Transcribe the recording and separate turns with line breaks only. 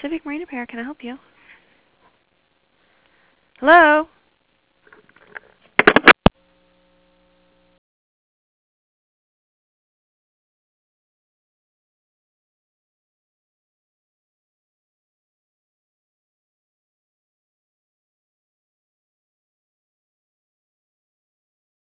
Pacific Marine Repair, can I help you? Hello?